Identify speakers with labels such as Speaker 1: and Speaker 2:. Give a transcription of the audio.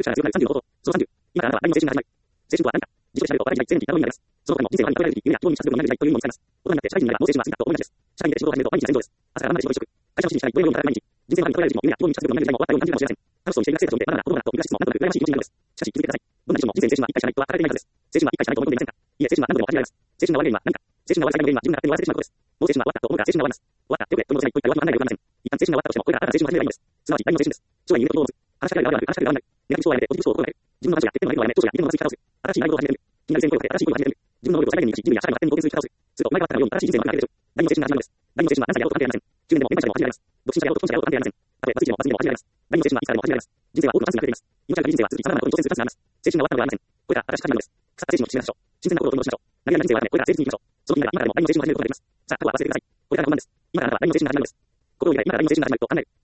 Speaker 1: 者が強くなる30の方法。その30。今からあなたは何の青春が始まる。青春とは何か。自己調べとは自己になりたい。その他にも人生は今超えられる夢や希望に近づくようになる時代というのを見つかります。大人になって社会人になればもう青春は過ぎたと思いがちです。社会に出て仕事を始めると毎日が戦場です。朝から晩まで仕事一色。会社の指示に従い、どれを読むか毎日。人生の中に超えられる時も夢や希望に近づくようになる時代も終わったように感じるかもしれません。楽しそうにしている学生たちを見て、まだまだ子供だと見出しつつもなんとなく羨ましい気持ちになるのです。しかし、続けてください。どんなにしても人生に青春は一回しかないとは語れていないからです。青春は一回しかないと思っていませんか。いいえ、青春は何度でも味わえます。青春の終わりの原因は何か。青春の終わり最大の原因は自分が勝手に終わらせてしまうことです。もう青春は終わったと思うから青春が終わります。終わった、よくね、と戻せないといった弱気はないではありません。一旦青春が終わったとしても、これから新たな青春を始めればいいのです。すなわち、第二の青春です。将来に夢と希望を持つ。話しかけられる側である、話しかけられる側である。ネガティブ思考をやめて、ポジティブ思考を心がける。自分の話や決定の内容をやめ、長所や理論のまず追加をする。新しい内容を始めてみる。気になる成功をかけて新しい行為を始めてみる。自分の能力を最大限に生かし、人類や社会の発展に貢献する力をする。すると、生まれ変わったかのように新しい人生の幕が開けるでしょう。第二の青春が始まるのです。第二の青春は何歳であろうと関係ありません。中年でも年配者でも始められます。独身者であろうと婚者であろうと関係ありません。たとえバツイチでもバツイチでも始められます。第二の青春はいつからでも始められます。人生は多くのチャンスが出ています。命ある限り人生は続き、様々なことに挑戦するチャンスがあります。青春が終わったのではありません。これから新しい価値観なのです。腐った青春を決めましょう。新鮮な心を取り戻しましょう。何やら人生はあるので、これから誠実に生きましょう。その気になれば今からでも第二の青春を始めることができます。さあ、あとは忘れてください。これからが本番です。今からが第二の青春が始まるのです。心を入れ、今から第二の青春が始まると考える。